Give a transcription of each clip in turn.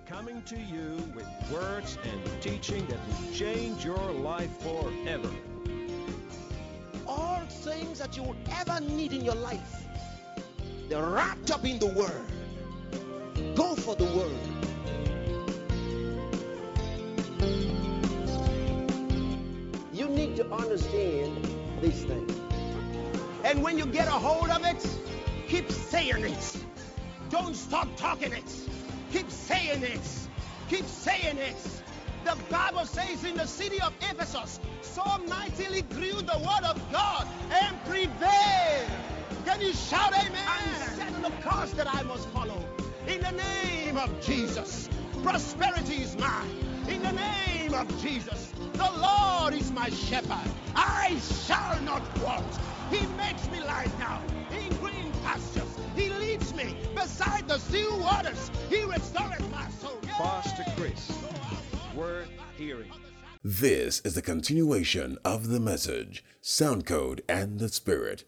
coming to you with words and teaching that will change your life forever. All things that you would ever need in your life, they're wrapped up in the Word. Go for the Word. You need to understand these things. And when you get a hold of it, keep saying it. Don't stop talking it. Keep saying it. Keep saying it. The Bible says in the city of Ephesus, so mightily grew the word of God and prevailed. Can you shout amen? And set the course that I must follow. In the name of Jesus, prosperity is mine. In the name of Jesus, the Lord is my shepherd. I shall not want. He makes me lie down in green pastures. He leads me beside the still waters. He restoreth my soul. Pastor Chris, worth hearing. This is the continuation of the message, Sound Code and the Spirit.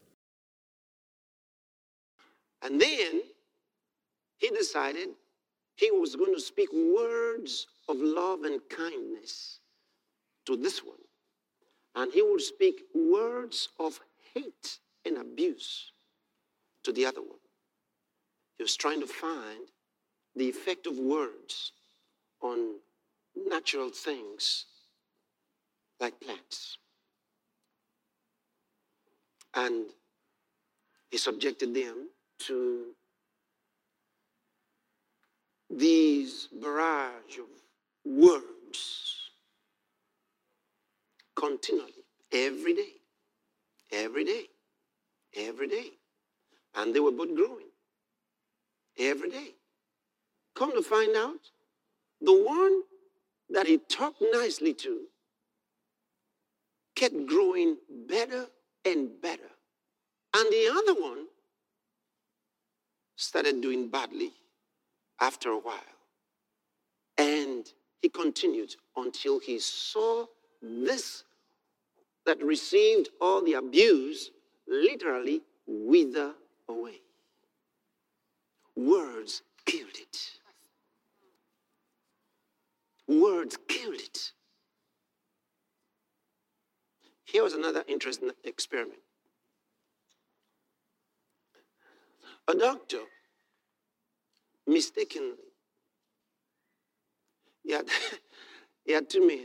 And then he decided he was going to speak words of love and kindness to this one. And he would speak words of hate and abuse to the other one. He was trying to find the effect of words on natural things like plants. And he subjected them to these barrage of words continually, every day, every day, every day. And they were both growing every day. Come to find out, the one that he talked nicely to kept growing better and better. And the other one started doing badly after a while. And he continued until he saw this that received all the abuse literally wither away. Words killed it. Words killed it. Here was another interesting experiment. A doctor mistakenly, he had two men.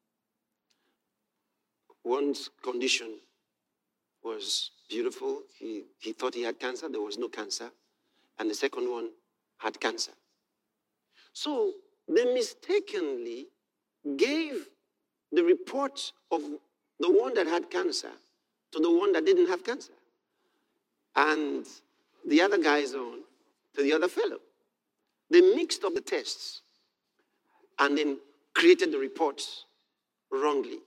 One's condition was beautiful. He thought he had cancer. There was no cancer. And the second one had cancer. So they mistakenly gave the report of the one that had cancer to the one that didn't have cancer. And the other guy's own to the other fellow. They mixed up the tests and then created the reports wrongly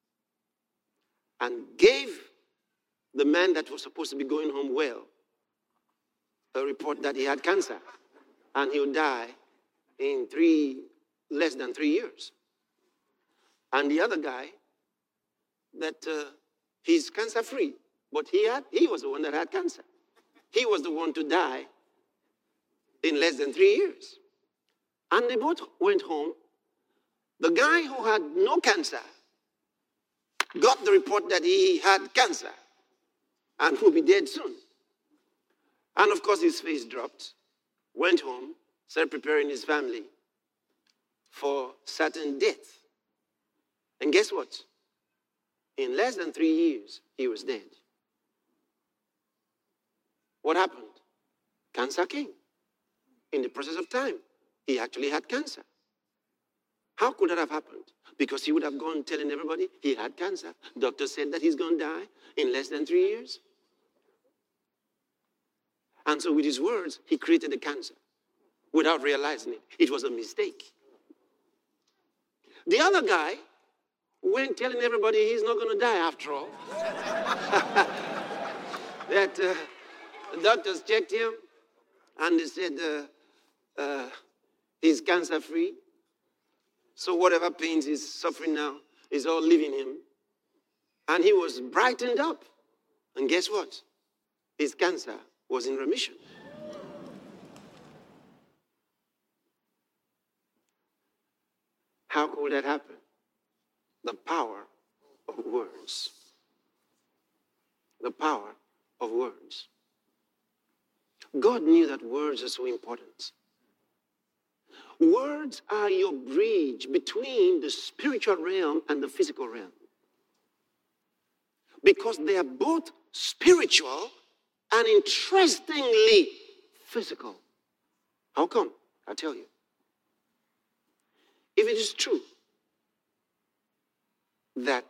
and gave the man that was supposed to be going home well a report that he had cancer and he would die in less than 3 years. And the other guy that he's cancer free, but he was the one that had cancer. He was the one to die in less than 3 years. And they both went home. The guy who had no cancer got the report that he had cancer and will be dead soon. And of course his face dropped, went home, started preparing his family for certain death. And guess what? In less than 3 years, he was dead. What happened? Cancer came. In the process of time, he actually had cancer. How could that have happened? Because he would have gone telling everybody he had cancer. Doctor said that he's going to die in less than 3 years. And so with his words, he created the cancer without realizing it. It was a mistake. The other guy went telling everybody he's not going to die after all. That the doctors checked him and they said he's cancer free. So whatever pains he's suffering now is all leaving him. And he was brightened up. And guess what? His cancer was in remission. How could that happen? The power of words. The power of words. God knew that words are so important. Words are your bridge between the spiritual realm and the physical realm. Because they are both spiritual and interestingly physical. How come? I'll tell you. If it is true that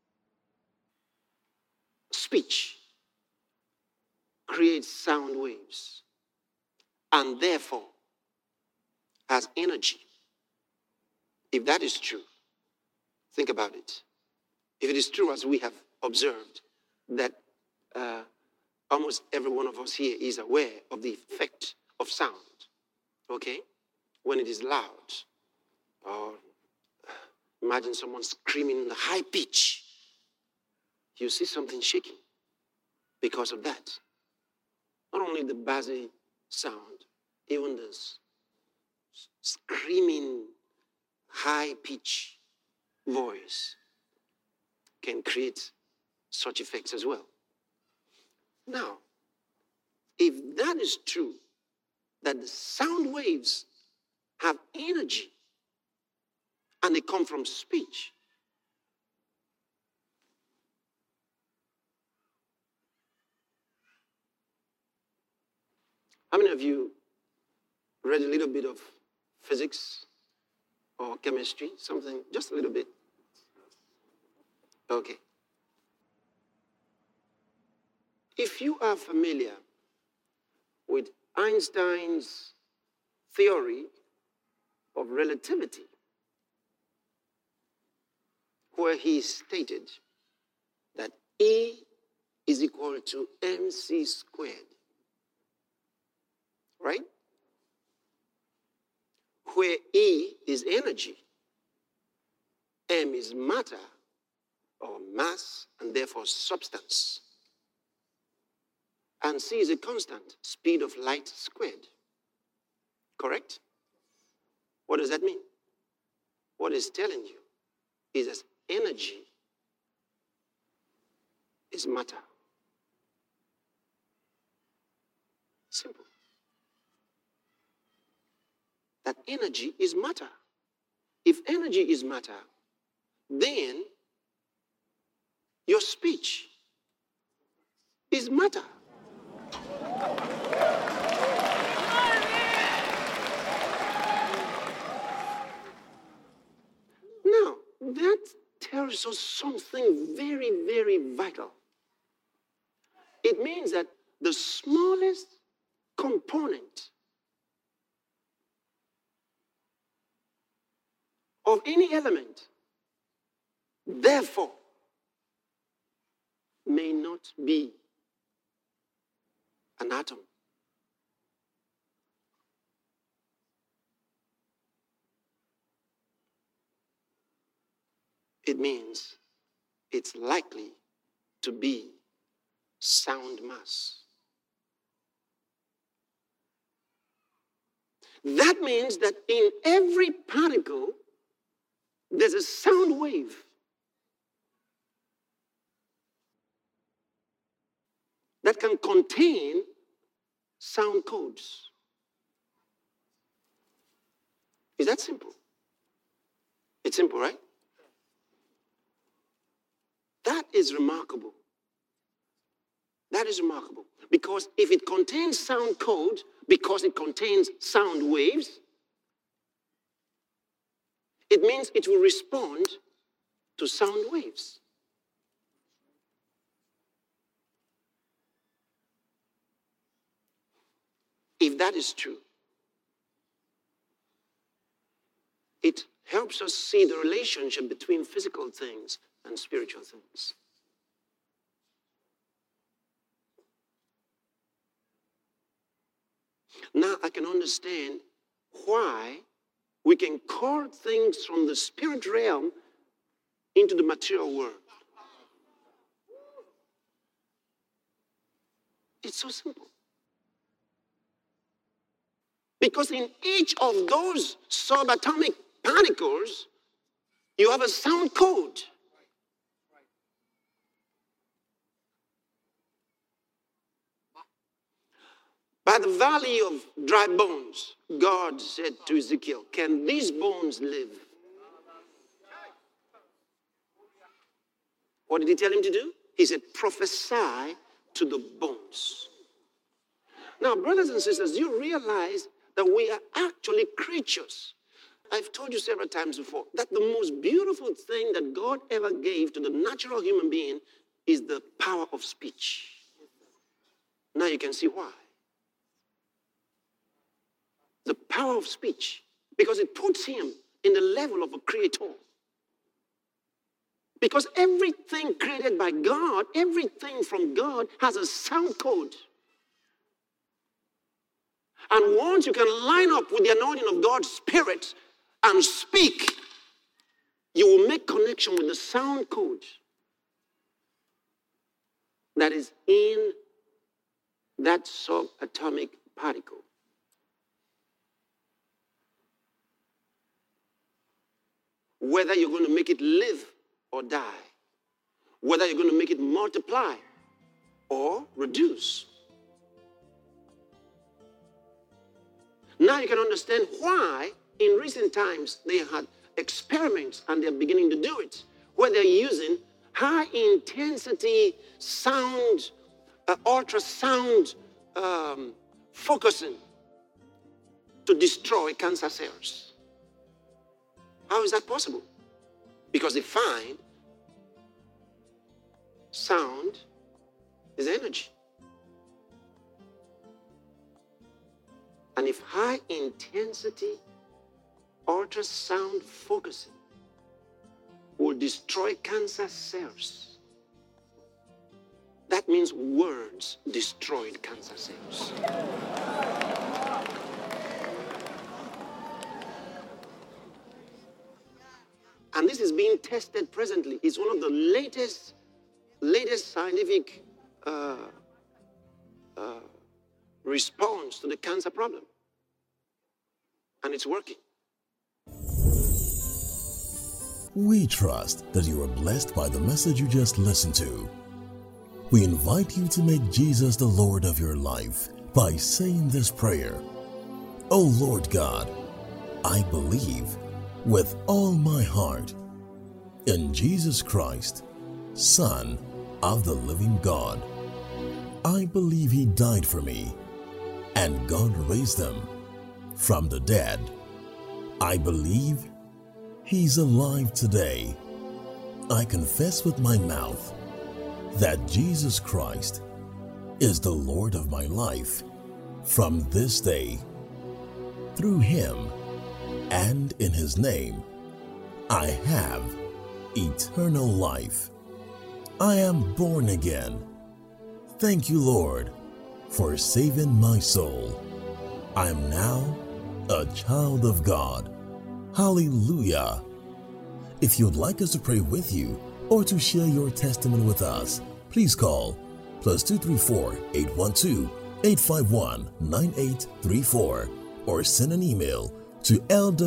speech creates sound waves and therefore has energy, if that is true, think about it. If it is true, as we have observed, that almost every one of us here is aware of the effect of sound, okay? When it is loud, or imagine someone screaming in the high pitch, you see something shaking because of that. Not only the bassy sound, even the screaming high pitch voice can create such effects as well. Now, if that is true, that the sound waves have energy and they come from speech, how many of you read a little bit of physics or chemistry? Something, just a little bit. Okay. If you are familiar with Einstein's theory of relativity, where he stated that E is equal to mc squared, right? Where E is energy, M is matter or mass and therefore substance, and C is a constant, speed of light squared. Correct? What does that mean? What it's telling you is that energy is matter. Simple. That energy is matter. If energy is matter, then your speech is matter. Now, that tells us something very, very vital. It means that the smallest component of any element, therefore, may not be an atom. It means it's likely to be sound mass. That means that in every particle, there's a sound wave. That can contain sound codes. Is that simple? It's simple, right? That is remarkable. That is remarkable. Because if it contains sound code, because it contains sound waves, it means it will respond to sound waves. If that is true, it helps us see the relationship between physical things and spiritual things. Now I can understand why we can call things from the spirit realm into the material world. It's so simple. Because in each of those subatomic particles, You have a sound code. By the valley of dry bones, God said to Ezekiel, can these bones live? What did he tell him to do? He said, prophesy to the bones. Now, brothers and sisters, do you realize that we are actually creatures? I've told you several times before that the most beautiful thing that God ever gave to the natural human being is the power of speech. Now you can see why. The power of speech, because it puts him in the level of a creator. Because everything created by God, everything from God has a sound code. And once you can line up with the anointing of God's Spirit and speak, you will make connection with the sound code that is in that subatomic particle. Whether you're going to make it live or die, whether you're going to make it multiply or reduce. Now you can understand why in recent times they had experiments, and they're beginning to do it, where they're using high intensity sound, ultrasound focusing to destroy cancer cells. How is that possible? Because they find sound is energy. And if high intensity ultrasound focusing will destroy cancer cells, that means words destroyed cancer cells. And this is being tested presently. It's one of the latest scientific response to the cancer problem. And it's working. We trust that you are blessed by the message you just listened to. We invite you to make Jesus the Lord of your life by saying this prayer. Oh Lord God, I believe with all my heart in Jesus Christ, Son of the living God. I believe he died for me and God raised him from the dead. I believe he's alive today. I confess with my mouth that Jesus Christ is the Lord of my life from this day. Through him and in his name, I have eternal life. I am born again. Thank you, Lord, for saving my soul. I am now a child of God. Hallelujah. If you'd like us to pray with you or to share your testimony with us, please call +234 812 851 9834 or send an email to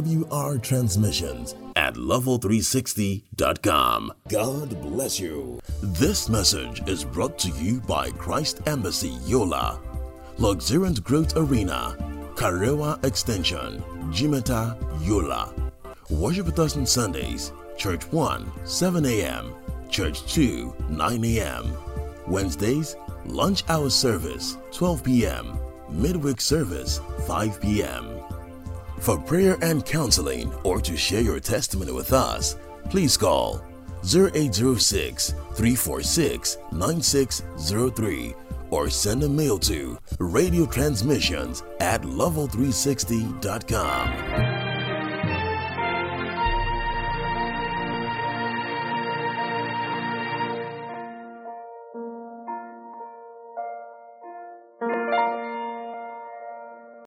lwrtransmissions@level360.com. God bless you. This message is brought to you by Christ Embassy Yola, Luxuriant Growth Arena, Karewa Extension, Jimeta, Yola. Worship with us on Sundays, Church 1, 7 a.m., Church 2, 9 a.m. Wednesdays, lunch hour service, 12 p.m., midweek service, 5 p.m. For prayer and counseling or to share your testimony with us, please call 0806-346-9603 or send a mail to radiotransmissions@level360.com.